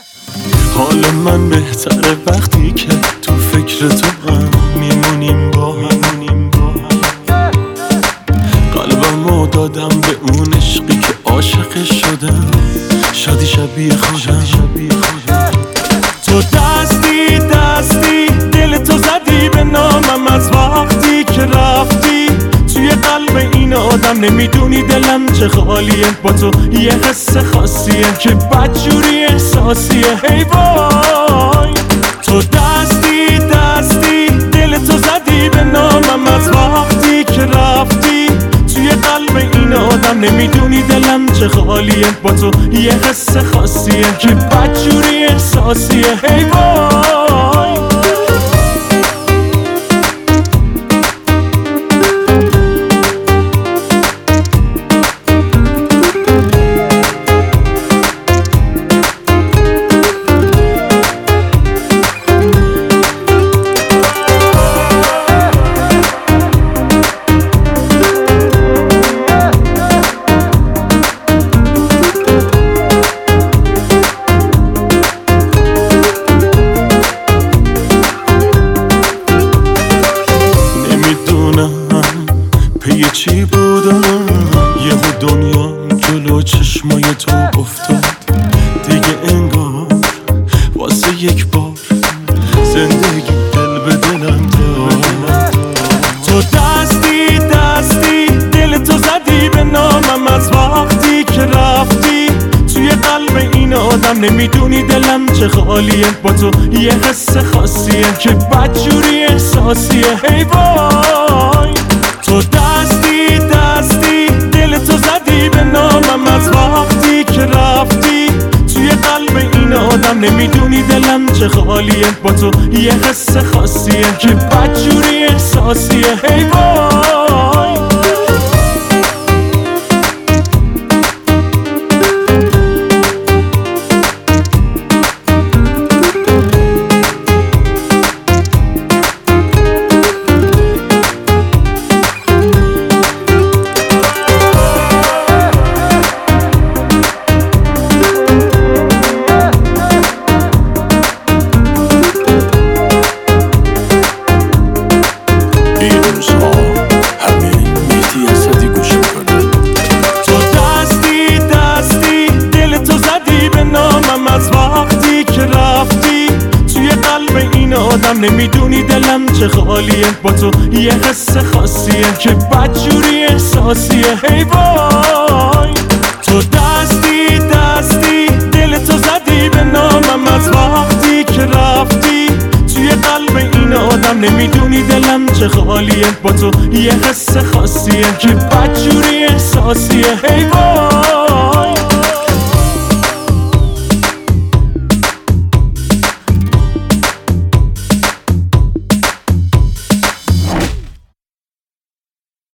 حال من بهتره وقتی که تو فکر تو هم میمونیم با هم. قلبمو دادم به اون عشقی که عاشق شدم، شادی شبیه خودم. تو دستی دل تو زدی به نامم از وقتی که رفتی توی قلب این آدم. نمیدونی دلم چه خالیه، با تو یه حس خاصیه که بدجوری احساسیه. ای وای تو دستی دل تو زدی به نامم از وقتی که رفتی توی قلب این آدم. نمیدونی دلم چه خالیه، با تو یه حس خاصیه که بدجوری احساسیه. ای وای پی چی بودم، یهو دنیا جلو چشمای تو افتاد. دیگه انگار واسه یک بار زندگی دل به دلم داد. تو دستی دل تو زدی به نامم از وقتی که رفتی توی قلب این آدم. نمیدونی دلم چه خالیه، با تو یه حس خاصیه که بدجوری احساسیه. ای وای تو دستی دل تو زدی به نامم از وقتی که رفتی توی قلب این آدم. نمیدونی دلم چه خالیه، با تو یه حس خاصیه که بدجوری احساسیه. ای وای نمیدونی دلم چه خالیه، با تو یه حس خاصیه که بدجوری احساسیه. ای وای تو دستی دل تو زدی به نامم از وقتی که رفتی توی قلب این آدم. نمیدونی دلم چه خالیه، با تو یه حس خاصیه که بدجوری احساسیه. ای وای